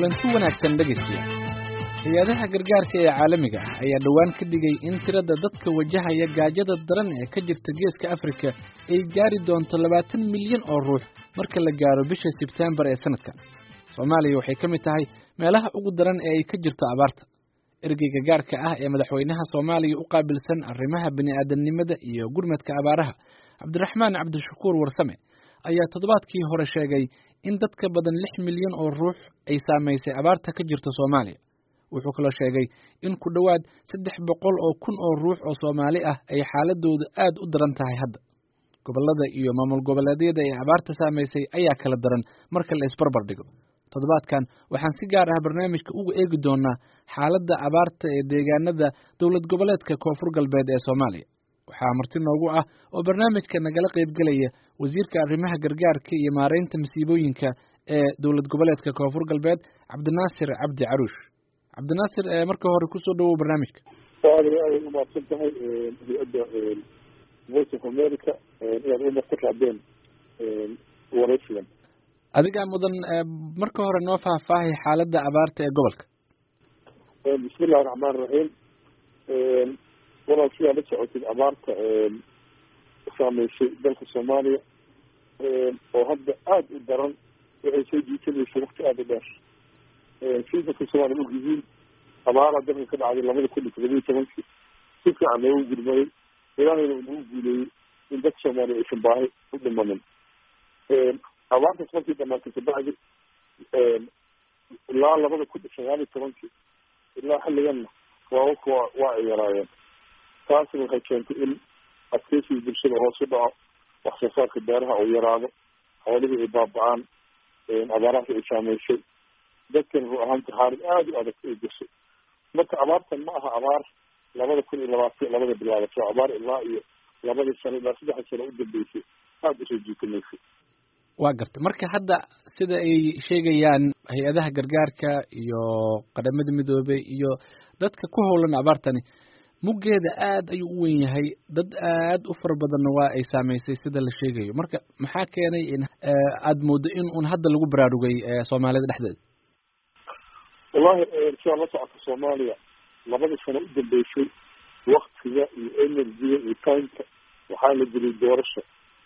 kulanti wanaagsan dhegeystayaal. Hay'adaha gargaarka ee caalamiga ah ayaa dhawaan ka dhigay in tirada dadka wajahaya gaajada daran ee ka jirta geeska Afrika ay gaari doonto 20 milyan oo ruux marka la gaaro bisha Sebtembar ee sanadkan. Soomaaliya waxay ka mid tahay meelaha ugu daran ee ay ka jirto abaarta. Ergeyga gaarka ah ee madaxweynaha Soomaaliya u qaabilsan arrimaha bini'aadanimada iyo gurmadka abaaraha, Cabdiraxmaan Cabdishakuur Warsame, ayaa toddobaadkii hore sheegay in dadka badan 6 milyan oo ruux ay saameysay abaarta ka jirta Soomaaliya. Wuxuu kaloo sheegay in ku dhawaad 300 oo kun oo ruux oo Soomaali ah ay xaaladoodu aad u daran tahay hadda. Gobollada iyo maamul goboleedyada ee abaarta saameysay ayaa kala daran marka la isbarbar dhigo. Toddobaadkan waxaan si gaar ah barnaamijka ugu eegi doonaa xaaladda abaarta ee deegaanada dowlad goboleedka Koonfur Galbeed ee Soomaaliya. Waxaa marti noogu ah oo barnaamijka nagala qaybgalaya wasiirka arrimaha gargaarka iyo maareynta masiibooyinka ee dowlad goboleedka Koonfur Galbeed, Cabdinaasir Cabdi Caruush. Cabdinaasir, marka hore ku soo dhawow barnaamijka. Aad u mahadsantahay hay'adda Voice of America inaad u martiqaadeen waraysigan. Adiga mudan marka hore noo faahfaahay xaaladda abaarta ee gobolka. Bismillaahi raxmaani raxiim. Walaal sidaa la socotay abaarta saameysay dalka Soomaaliya oo hadda aad u daran waxay soo jiitanaysay waqti aad u dheer. Sida dadka Soomaaliya u yihiin abaara dalka ka dhacday 2017 si fiican loogu gurmaday ilaahayna uu ugu guuleeyey in dadka Soomaaliya aysan baahi u dhimanin. abaartaas markii dhamaatay kabacdi ilaa 2019 ilaa xilliganna waa ay yaraayeen. taasina waxay keentay in adkeysiga bulshada hoos u dhaco, wax soo saarka beeraha uu yaraado, xoolihii ay baaba'aan, abaarahaas ay saameysay dadkan ruu ahaanta xaalad aad u adag ay gashay. marka abaartan ma aha abaar 2020 labada bilaabat, waa abaar ilaa iyo 2 sano ilaa 3 sano u dambeysay aad usoo jiitamaysay. Waa gartay. Marka hadda sida ay sheegayaan hay'adaha gargaarka iyo qaramada midoobay iyo dadka ku howlan abaartani, muggeeda aad ayuu u weyn yahay, dad aad u fara badanna waa ay saameysay sida la sheegayo. marka maxaa keenay in aad moodo in uun hadda lagu baraarugay Soomaalida dhexdeeda? wallahi sida la socota Soomaaliya 2 sano u dambeysay waqtiga iyo energy-ga iyo time-ka waxaa la geliyay doorasho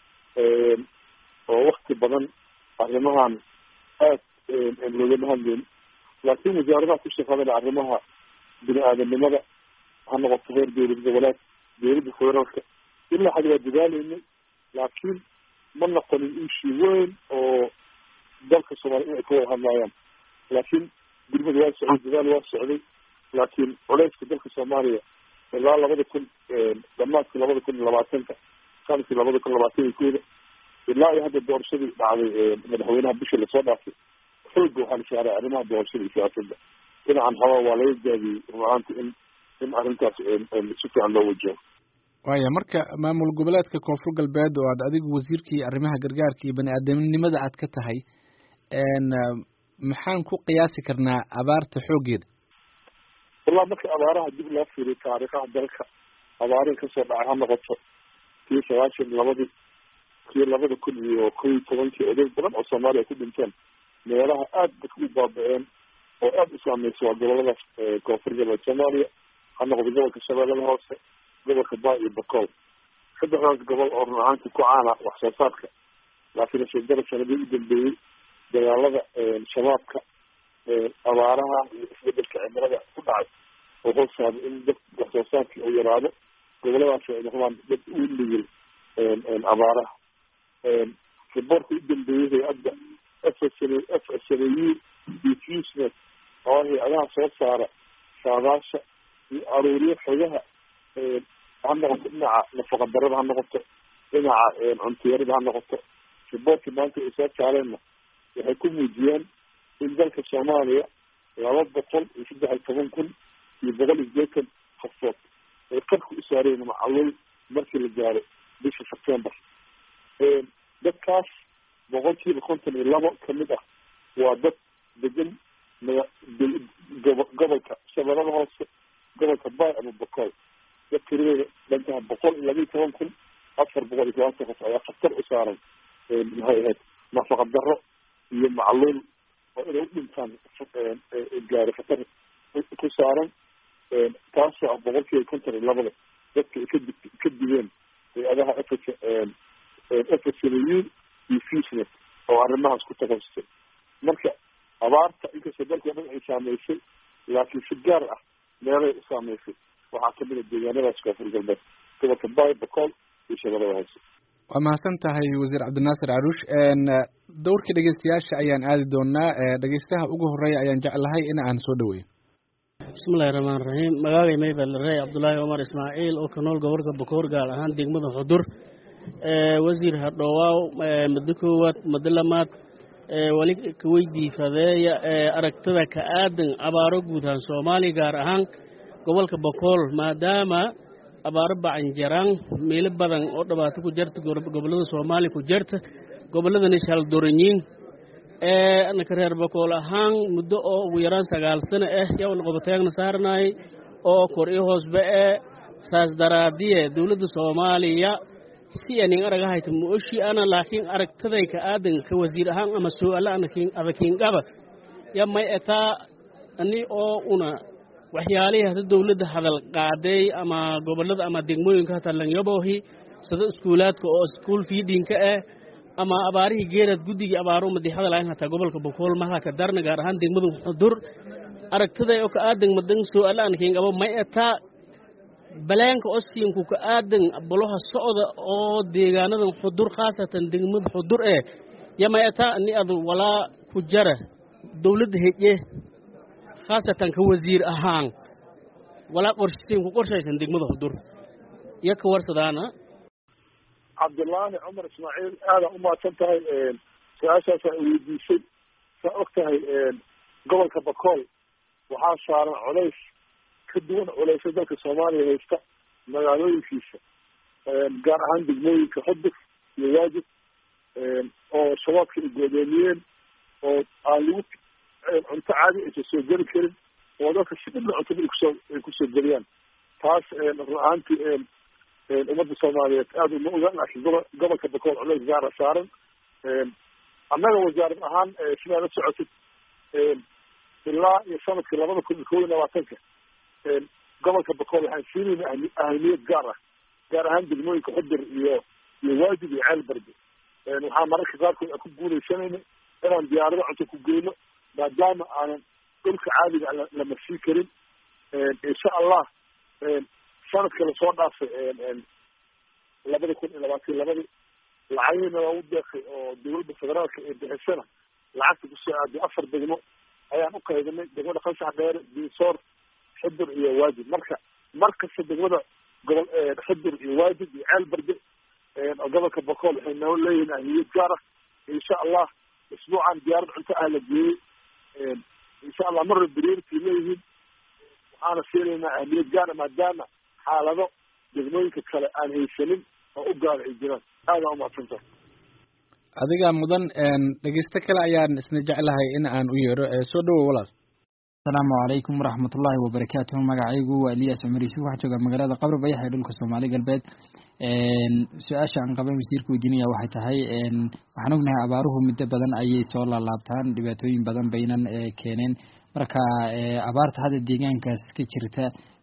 oo waqti badan arrimahan aad loogama hadlayn. laakiin wasaaradaha ku shaqada arrimaha bini'aadanimada ha noqoto heer dowlad goboleed, dowladda federaalka ilaa xad waa dadaalaynay, laakiin ma noqonin issue weyn oo dalka Soomaaliya ay ka wada hadlayaan. laakiin gurmada waa socday, dadaal waa socday, laakiin culeyska dalka Soomaaliya ilaa 2000 dhamaadkii 2020 sanadkii 2021 ilaa iyo hadda doorashadii dhacday madaxweynaha bisha lasoo dhaafay xoogga waxaa la saaray arrimaha doorashada iyo siyaasadda. dhinacan haba waa laga gaabiyey runaanti in arrintaas si fiican loo wajaho. waaya marka maamul goboleedka Koonfur Galbeed oo aad adigu wasiirkii arrimaha gargaarka iyo bani'aadanimada aad ka tahay, maxaan ku qiyaasi karnaa abaarta xooggeeda? wallahi marka abaaraha dib loo fiiriyo taariikhaha dalka abaarihi kasoo dhacay ha noqoto kii 92 kii 2011 oday badan oo Soomaaliya ku dhinteen, meelaha aad dadku u baaba'een oo aad u saameysay waa goboladaas Koonfur Galbeed Soomaaliya, ha noqdo gobolka Shabeellada Hoose, gobolka Baay iyo Bakool. saddexdaas gobol oo run ahaantii ku caana wax soo saarka, laakiin shaqada sanadii u dambeeyey dagaalada shabaabka, abaaraha iyo isbedelka cimilada ku dhacay oo hoosaada in dad wax soo saarkii uu yaraado. goboladaas ay noqdaan dad u nugul abaaraha. riboorka u dambeeyey hay'adda FSLU diffusement oo hay'adaha soo saara saadaasha iyo aruuriyo xogaha ha noqoto dhinaca nafaqa darada, ha noqoto dhinaca cuntiyarada, ha noqoto. riboorkii maanta ay soo saareenna waxay ku muujiyeen in dalka Soomaaliya 213,180 qofood ay qarka u saareen macaluul markii la gaaro bisha Sebtembar. dadkaas 52% kamid ah waa dad degan gobolka Shabeellada Hoose, gobolka Baay ama Bakool. dad tirada dhanka 112,420 qof ayaa khatar u saaran maxay ahayd nafaqa darro iyo macluul oo inay u dhintaan gaari khatar ku saaran taasoo ah boqolkiiba konton iyo labada dadka ay ka digeen hay-adaha FSLU iyo FUSNET oo arrimahaas ku takasustay. marka abaarta inkastoo dalka dhan ay saameysay laakiin si gaar ah meelay u saameysay waxaa kamid a deegaanadaas koonfur galbeed gobolka Bay, Bakool iyo Shabeellada Hoose. waa mahadsan tahay wasiir cabdinaasir caruush. dowrka dhegeystayaasha ayaan aadi doonaa. dhegeystaha ugu horeeya ayaan jeclahay in aan soo dhaweeyo. bismillahi raxmaan raxiim. magacay maybel rey cabdullaahi cumar ismaaciil oo ka nool gobolka Bakoor gaar ahaan degmada Xudur. wasiir hadhowaaw muddo koowaad muddo lamaad wali ka weydiifadeeya aragtida ka aadan abaaro guud ahaan Soomaaliya gaar ahaan gobolka Bakool maadaama abaaro bacan jaraan meelo badan oo dhibaato ku jirta gobolada Soomaaliya ku jirta goboladani shal doranyiin anaka reer Bakool ahaan muddo oo ugu yaraan 9 sano yaa qodotaagna saarnay oo kor iyo hoosba saas daraadiye dawladda Soomaaliya si aanin aragahay muushi ana laakiin aragtaday ka aadan ka wasiir ahaan ama su'aal anakiin qaba ya may eta ani oo una waxyaalaha dawladda hadal qaaday ama gobolada ama degmooyinka talan yaboohi sida iskuulaadka oo school feeding ka ama abaarihi geerad gudiga abaaro madaxda laan hata gobolka Bakool ma ka darna gaar ahaan degmada Xudur aragtaday oo ka aadan madan su'aal anakiin qaba may eta balaanka oskiinku ka aadan boloha socda oo deegaanada Xudur khaasatan degmada Xudur yamayata ni adu wala ku jara dawladda heeye khaasatan ka wasiir ahaan wala qorshaysan degmada Xudur yaka warsadaana. Cabdullaahi Cumar Ismaaciil aada u mahadsan tahay su-aashaas ay weydiisay. saa og tahay gobolka Bakool waxaa saaran culays ka duwan culaysa dalka Soomaaliya haysta magaalooyinkiisa gaar ahaan degmooyinka Xudur iyo Waajid oo shabaabka ay goodoomiyeen oo aan lagu cunto caadi aysan soo geli karin oo dadka si dhib la cuntada ay kusoo geliyaan. taas run ahaantii ummadda Soomaaliyeed aada uma ogaan laakiin gobolka Bakool culays gaara saaran. annaga wasaarad ahaan sidaa la socotid ilaa iyo sanadkii 2021 gobolka Bakool waxaan siinayna ahmiyad gaar ahaan degmooyinka Xudur iyo Waajid iyo Ceelbarde. waxaan mararka qaarkood ku guuleysanayna inaan diyaarado cunto ku geyno maadaama aanan dhulka caadiga la marsiin karin. insha allah sanadka lasoo dhaafay 2022 lacagina waa u deeqay oo dawladda federaalka ee bixisana lacagta kusoo aaday 4 degmo ayaan u qaybinay degmada Qansax Dheere, Diisoor, Xudur iyo Waajid. markasta degmada gobol Xudur iyo Waajid iyo Ceelbarde gobolka Bakool waxay noo leeyihiin ahmiyad gaar ah. insha allah isbuucan diyaarad cunto la geeyey insha allah marra biriirtii leeyihiin waxaana siinaynaa ahmiyad gaar maadaama xaalado degmooyinka kale aan haysanin oo u gaar ay jiraan. aada u mahadsantahay. adiga mudan dhegeysto kale ayaan isna jeclahay in aan u yeero. soo dhawow walaal. asalaamu calaykum waraxmatullaahi wabarakaatuh. magacaygu waa Elias Cumar Yuusuf, waxaan joogaa magaalada Qabri Bayax ee dhulka Soomaali galbeed. su-aasha aan qabay wasiirka weydiinaya waxay tahay waxaan ognahay abaaruhu muddo badan ayay soo laalaabtaan, dhibaatooyin badan baynan keeneen. marka abaarta hadda deegaankaas ka jirta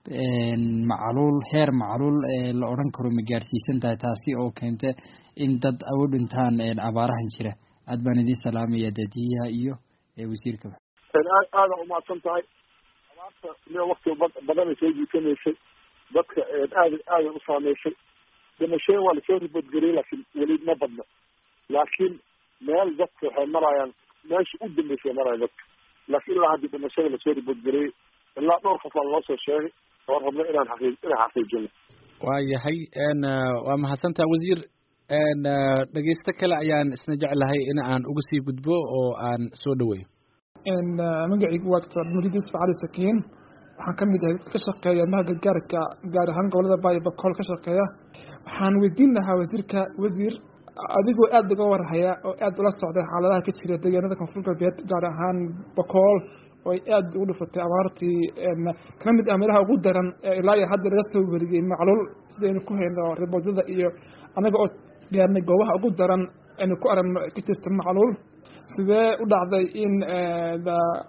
heer macluul la odhan karo ma gaarsiisan tahay taasi oo keenta in dad u dhintaan abaarahan jira. aad baan idin salaamaya daadiyaha iyo wasiirka. aada u mahadsan tahay. abaarta waqti badan ay soo jiitamaysay dadka aada u saameysay. dhimashada waa lasoo ribadgeliyey laakiin weli ma badna. laakiin meel dadka waxay marayaan meesha u dambeysay maraya dadka. laakiin ilaa haddii dhimashada lasoo ribadgeliyey ilaa dhowr qof aan loo soo sheegay oo rabno inaan xaqiijino. waayahay waa mahadsantaha wasiir. dhegeysto kale ayaan isna jeclahay in aan uga sii gudbo oo aan soo dhaweeyo. magacaygu waa Dr. Abdulmajid Yusuf Cali Sakiin. waxaan ka mid ahay dadka ka shaqeeya arrimaha gargaarka gaar ahaan gobolada Bay iyo Bakool ka shaqeeya. waxaan weydiin lahaa wasiir adigoo aad uga warhaya oo aad ula socday xaaladaha ka jira deegaanada koonfur galbeed gaar ahaan Bakool oo aad ugu dhufatay abaartii kana mid ah meelaha ugu daran ilaa iyo hadda laga soo wariyay macluul sidaynu ku hayno riboodada iyo anaga oo gaarnay goobaha ugu daran aynu ku aragno ka jirta macluul. sidee u dhacday in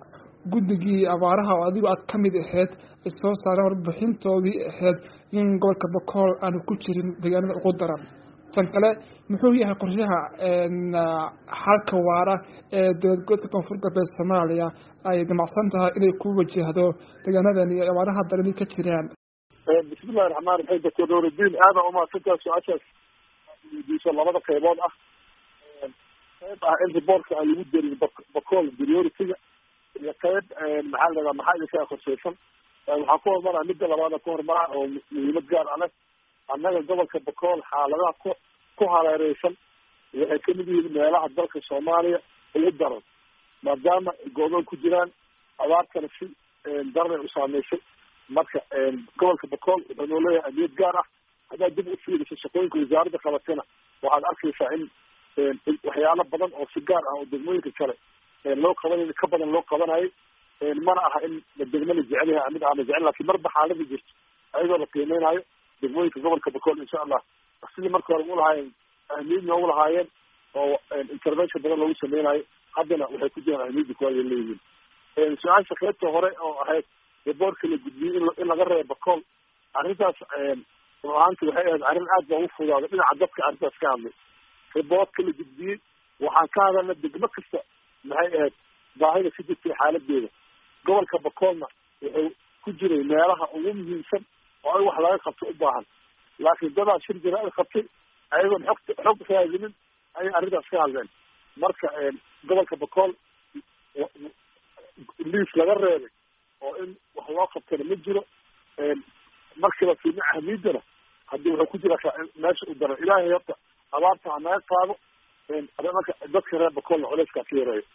guddigii abaaraha oo adigu aad ka mid ahayd soo saareen warbixintoodii ahayd in gobolka Bokool aanu ku jirin deegaanada ugu daran. tan kale muxuu yahay qorshaha xalka waara ee dowladda koonfur galbeed Soomaaliya ay damacsan tahay inay ku wajahdo deegaanadan iyo abaaraha daran ka jiraan? bismillahi raxmaani raxiim. Dr. Nuruddin aad u mahadsantahay su-aashaas weydiiso labada qaybood ah. qayb ah in riboortka aan lagu darin Bokool priority-ga iyo qayb maxaa idinka qorshaysan. waxaan ku hormaraa midda labaad ku hormaraa oo muhiimad gaar ah leh. annaga gobolka Bokool xaaladaha ku hareereysan waxay ka mid yihiin meelaha dalka Soomaaliya ugu daran, maadaama go'doon ku jiraan abaartana si daran u saameysay. marka gobolka Bokool wuxuu noo leeyahay ahmiyad gaar ah. haddaad dib u fiiriso shaqooyinka wasaaradda qabatana waxaad arkaysaa in waxyaalo badan oo si gaar ah oo degmooyinka kale loo qabanayo ka badan loo qabanayo. mana aha in degmo la jecel yahay mid aan la jecel, laakiin marba xaalada jirto ayadoo la qiimeynayo degmooyinka gobolka Bokool insha Allah sidii marka hore u lahaayeen ahmiyad noogu lahaayeen oo intervention badan loogu sameynayo, haddana waxay ku jiraan ahmiyadda kuwaad ay leeyihiin. su-aasha qaybta hore oo ahayd riboortka la gudbiyey in laga reebo Bokool, arrintaas runaanti waxay ahayd arrin aad baa ugu fudaaday dhinaca dadka arrintaas ka hadlay. riboortka la gudbiyey waxaan ka hadalna degmo kasta maxay ahayd baahida ka jirtay xaaladeeda. gobolka Bokoolna wuxuu ku jiray meelaha ugu muhiimsan oo ay wax laga qabto u baahan, laakiin dadaa shir jira ay qabtay ayagoon xog raadinin ayay arrintaas ka hadleen. marka gobolka Bokool liis laga reebay oo in wax loo qabtana ma jiro. markiiba fiirna ahmiidana haddii wuxuu ku jira meesha u daran. ilaahay horta abaarta ha naga qaado, marka dadka reer Bokoolna culeyskaa ka yareeyo.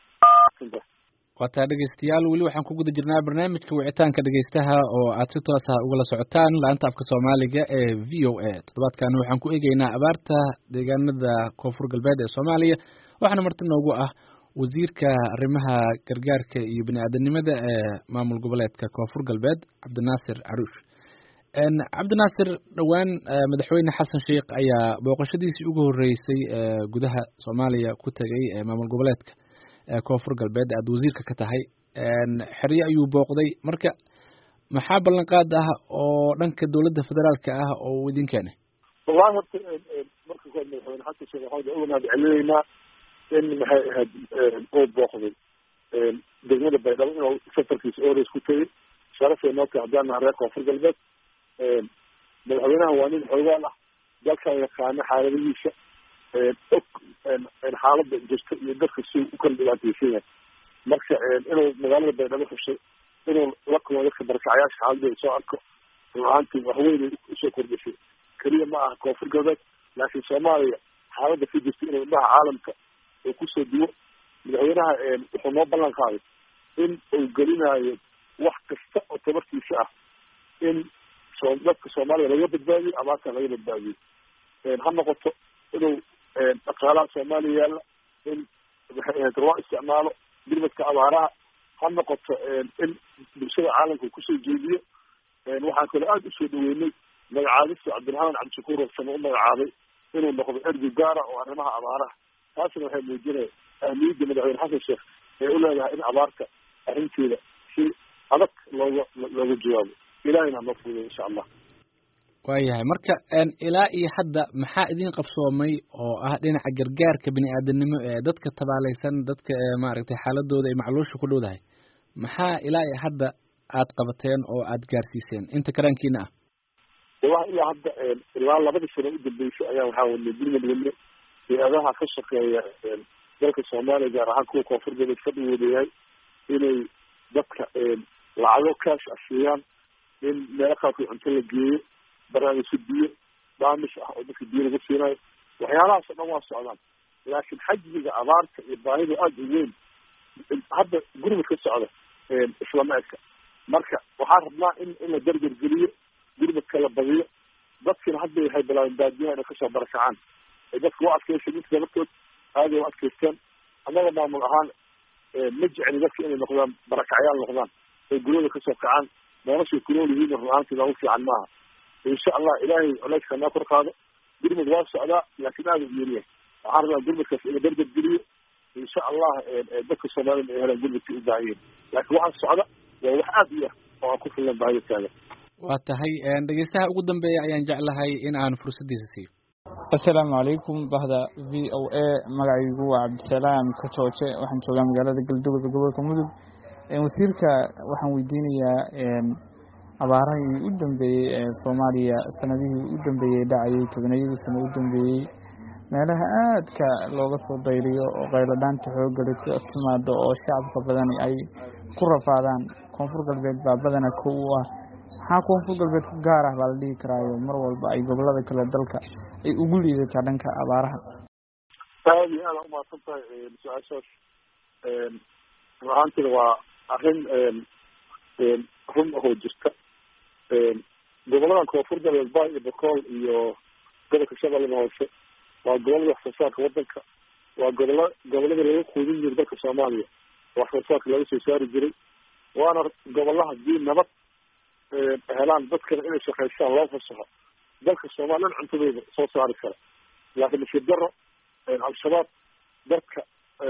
waataa dhegeystayaal, weli waxaan ku guda jirnaa barnaamijka wicitaanka dhegeystaha oo aad si toos ah ugala socotaan laanta afka Soomaaliga ee VOA. toddobaadkan waxaan ku eegeynaa abaarta deegaanada koonfur galbeed ee Soomaaliya. waxaana marti noogu ah wasiirka arrimaha gargaarka iyo bini'aadanimada ee maamul goboleedka koonfur galbeed Cabdinaasir Caruush. Cabdinaasir, dhowaan madaxweyne Xasan Sheikh ayaa booqashadiisii ugu horeysay gudaha Soomaaliya ku tagay maamul goboleedka koonfur galbeed aad wasiirka ka tahay. xeryo ayuu booqday. marka maxaa ballanqaad ah oo dhanka dowladda federaalka ah oo uu idin keenay? wallahi horta marka hore madaxweyne xasan sheekh waxaan uga mahadcelinaynaa in maxay ahayd uu booqday degmada Baydhabo inuu safarkiisa oreys ku tagay. sharafay noo tahay haddaan nahay reer koonfur galbeed. madaxweynaha waa nin xoogaal ah, dalkan yaqaano xaaladihiisa, og xaalada jirta iyo dadka si u kala dhibaateysan yahay. marka inuu magaalada Baydhabo xushay inuu la kulmo dadka barakacayaasha xaaladooda soo arko runaantii waxweynay usoo kordhisay. keliya ma aha koonfur galbeed laakiin Soomaaliya xaalada ka jirta inuu indhaha caalamka uu kusoo duwo. madaxweynaha wuxuu noo ballan qaaday in uu gelinayo wax kasta oo tabartiisa ah in dadka Soomaaliya laga badbaadiyo, abaarta laga badbaadiyo. ha noqoto inuu dhaqaalaha Soomaaliya yaalla in waxay ahayd loo isticmaalo gurmadka abaaraha, ha noqoto in bulshada caalamka kusoo jeediyo. waxaan kaloo aada usoo dhaweynay magacaabista Cabdiraxmaan Cabdishakuur Warsame u magacaabay inuu noqdo ergi gaara oo arrimaha abaaraha. taasina waxay muujinaya ahmiyadda madaxweyne xasan sheekh ee u leedahay in abaarta arrinteeda si adag looga jawaabo. ilaahayna noo fududeeyo insha Allah. waayahay, marka ilaa iyo hadda maxaa idin qabsoomay oo ah dhinaca gargaarka bini'aadanimo ee dadka tabaalaysan, dadka maaragtay xaaladooda ay macluusha ku dhowdahay? maxaa ilaa iyo hadda aad qabateen oo aad gaarsiiseen inta karaankiina ah? wallahi ilaa hadda ilaa labadii sano u dambeysay ayaa waxaa wadnay gurmad hay-adaha ka shaqeeya dalka Soomaaliya gaar ahaan kuwa koonfur galbeed ka dhaweeyahay inay dadka lacago kaash siiyaan, in meelo qaarkood cunto la geeyo, barnaamijka biyo daamish ah oo dadka biyo lagu siinayo. waxyaalahaas oo dhan waa socdaan, laakiin xajmiga abaarta iyo baahida aada u weyn hadda gurmad ka socda islama eka. marka waxaan rabnaa in la dargar geliyo, gurmadka la badiyo. dadkina hadda waxay bilaabeen baadiyaha inay kasoo barakacaan. dadka waa adkeysay midka laftooda aaday u adkeysteen. annaga maamul ahaan ma jecli dadka inay noqdaan barakacyaal noqdaan oo guryada kasoo kacaan. noloshay kunool yihiin runaantii ugu fiican maaha. insha Allah ilaahay culayska noo kor qaado. gurmad waa socdaa laakiin aada u yeeriya. waxaan rabaa gurmadkaas in la dargar geliyo, insha allah dadka soomaalida ay helaan gurmadkii u baahan yihiin laakiin waxaa socda waa wax aad u yar oo aan ku filan baahida taagan. waa tahay dhegeystaha ugu dambeeya ayaan jeclahay in aan fursaddiisa siiyo. assalaamu calaykum bahda v o a magacaygu waa cabdisalaam kajooje waxaan joogaa magaalada galduga gobolka mudug. wasiirka waxaan weydiinayaa abaarahii u dambeeyey ee soomaaliya sanadihii u dambeeyey dhacayay tobanayadii sano u dambeeyey meelaha aadka looga soo dayriyo oo qayladhaanta xoogale ka timaado oo shacabka badani ay ku rafaadaan koonfur galbeed baa badana kow u ah. maxaa koonfur galbeed ku gaar ah baa la dhihi karaayo mar walba ay gobolada kale dalka ay ugu liidataa dhanka abaaraha? aad iyo aada umahadsan tahay su-aashaas. runahaantina waa arrin run ahoo jirta. goboladan koonfur galbeed bay iyo bakool iyo gobolka shabeellada hoose waa gobolada wax soo saarka wadanka, waa gobolada laga quudin jiray dalka soomaaliya wax soo saarka laga soo saari jiray, waana gobolaha hadii nabad helaan dadkana inay shaqaystaan loo fasaxo dalka soomaaliya cuntadooda soo saari kara. laakiin nasiib daro al-shabaab dadka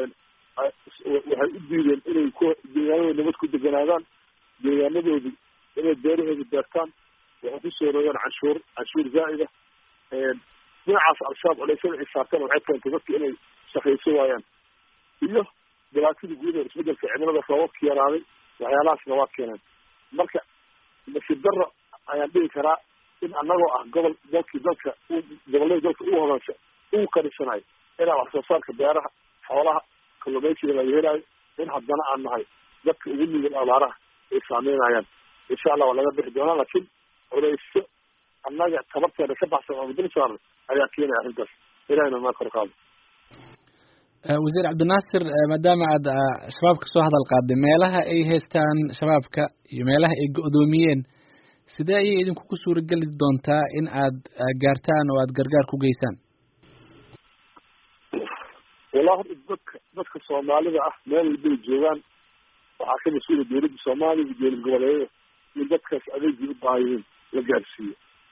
waxay u diideen inay deegaanadooda nabad ku deganaadaan, deegaanadoodii inay beerahooda beertaan, waxay kusoo roogeen canshuur zaa'ida. dhinacaas al-shabaab culeysyada ay saarteen waxay keentay dadka inay shaqayso waayaan, iyo dhibaatadii guud ee isbedelka cimilada roobabka yaraaday waxyaalahaasna waa keeneen. marka nasiib daro ayaan dhihi karaa in anagoo ah gobol dalka gobolada dalka u hodansha ugu karisanayo inaan wax soo saarka beeraha, xoolaha, kalluumaysiga laga helaayo, in haddana aan nahay dadka ugu nugul abaaraha ay saameynayaan. insha allah waa laga bixi doonaa, laakiin culeysyo annaga tabarteeda ka baxsan oo dul saaran ayaa keenaya arrintaas. ilahina maa kor qaado. wasiir cabdinaasir, maadaama aad shabaabka soo hadal qaaday, meelaha ay haystaan shabaabka iyo meelaha ay go-doomiyeen, sidee ayay idinku ku suurageli doontaa in aad gaartaan oo aad gargaar ku geysaan? wallahi dadka soomaalida ah meel walbay joogaan waxaa ka mas-uula dowladda soomaaliya iyo dowlad goboleedyada in dadkaas adeegii u baahayihiin la gaarsiiyo.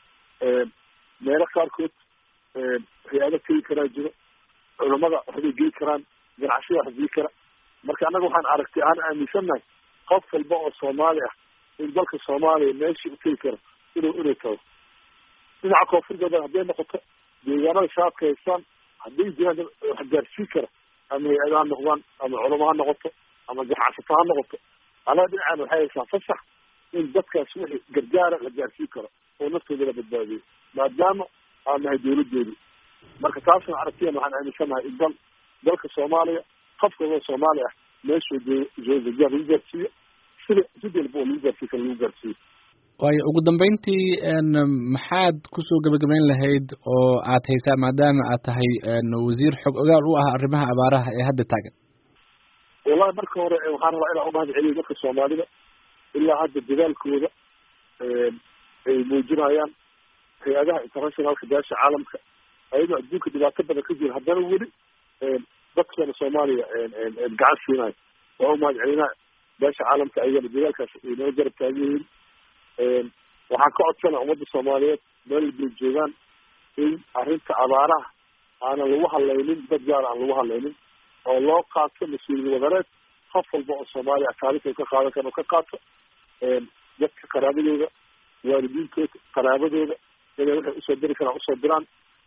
meelo qaarkood hay-ado tegi karaa jiro, culamada waxbay geli karaan, ganacsiyada wax geli kara. marka annaga waxaan aragtay aan aaminsannahay qof walba oo soomaali ah in dalka soomaaliya meeshii u tegi karo inay tago. dhinaca koonfur galbeed hadday noqoto deegaanada shabaabka haystaan hadday jiraan wax gaarsiin kara, ama hay-ada ha noqdaan, ama culamo ha noqoto, ama ganacsato ha noqoto, annaga dhinacaan waxay haystaan fasax in dadkaas wixii gargaara la gaarsiin karo oo naftooda la badbaadiyo, maadaama aan nahay dowladoodii. marka taasna aragtiyan waxaan aaminsanahay in dalka soomaaliya qof kastoo soomaali ah meeshuu jooga gargaar lagu gaarsiiyo, sida sid walba oo lagu gaarsiin kara lagu gaarsiiyo. waayo ugu dambeyntii maxaad kusoo gabagabayn lahayd oo aad haysaa maadaama aad tahay wasiir xog ogaal u ah arrimaha abaaraha ee hadda taagan? wallahi marka hore waxaan rabaa inaan umahad celiyo dadka soomaalida ilaa hadda dadaalkooda ay muujinayaan. hay-adaha internationalka beesha caalamka ayadoo adduunka dhibaato badan ka jira haddana weli dadkeena soomaaliya gacan siinayo. waa umahad celinaa beesha caalamka ayagana dadaalkaas inoo garab taagan yihiin. waxaan ka codsana ummadda soomaaliyeed meel walbay joogaan in arrinta abaaraha aanan lagu hadlaynin, dad gaar aan lagu hadlaynin, oo loo qaato mas-uuliyad wadareed. qof walba oo soomaaliya taariikh ka qaadan karo ka qaato. dadka qaraabadooda, waalidiintooda, qaraabadooda inay waxay usoo diri karaan usoo diraan.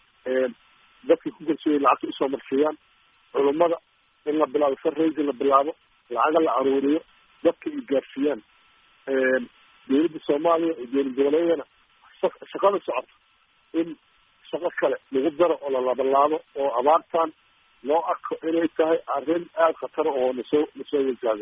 dadkii ku garsooyay lacagta usoo marsiiyaan. culummada in la bilaabo fundraising la bilaabo, lacaga la aruuriyo, dadka ay gaarsiiyaan. dowladda soomaaliya iyo dowlad goboleedyadana shaqada socoto in shaqo kale lagu daro oo la labalaabo oo abaartan loo arko inay tahay arrin aada khatara oo nasoo wajahdo.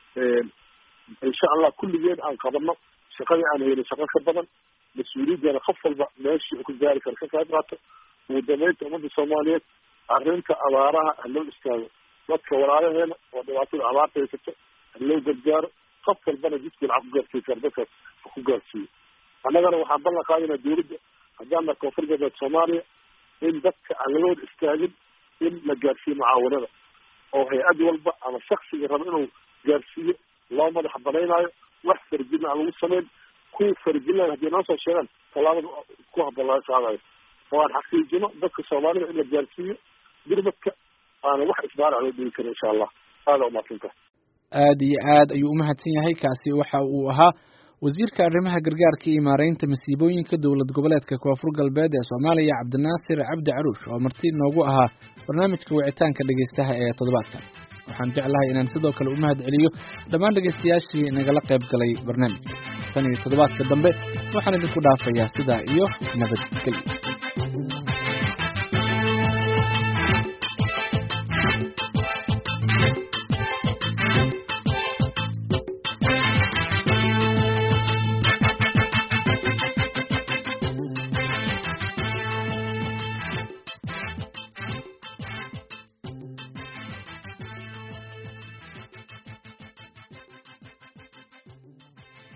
insha allah kulligeen aan qabano shaqadii aan helin shaqo ka badan, mas-uuliyaddana qof walba meeshii ku gaari karo ka qayb qaato. ugu dambeynta ummadda soomaaliyeed arrinta abaaraha haloo istaago, dadka walaalaheena oo dhibaatada abaarta haysato haloo gargaaro. qof walbana jidkii lacag ku gaarsiin kara dadkaas ha ku gaarsiiyo. annagana waxaan ballan qaadinaa dowladda haddaan nahay koonfur galbeed soomaaliya in dadka aan laga wada istaagin in la gaarsiiyo mucaawanada, oo hay-ad walba ama shaksiga raba inuu gaarsiiyo loo madax banaynaayo, wax farjina aan lagu samayn. kuwa farjinaya haddii noo soo sheegaan tallaabada ku habboon laga qaadayo, oo aan xaqiijino dadka soomaalida in la gaarsiiyo. dirmadka aana wax isbaarac loo dhigi karin insha allah. aada umaadsanta. aad iyo aad ayuu umahadsan yahay. kaasi waxa uu ahaa wasiirka arrimaha gargaarka iyo maareynta masiibooyinka dowlad goboleedka koonfur galbeed ee Soomaaliya Cabdinaasir Cabdi Caruush oo marti noogu ahaa barnaamijka wicitaanka dhageystaha ee toddobaadkan. waxaan jeclahay inaan sidoo kale u mahad celiyo dhammaan dhageystayaashii nagala qayb galay barnaamijka. tan iyo toddobaadka dambe waxaan idinku dhaafayaa sidaa iyo nabadgelyo.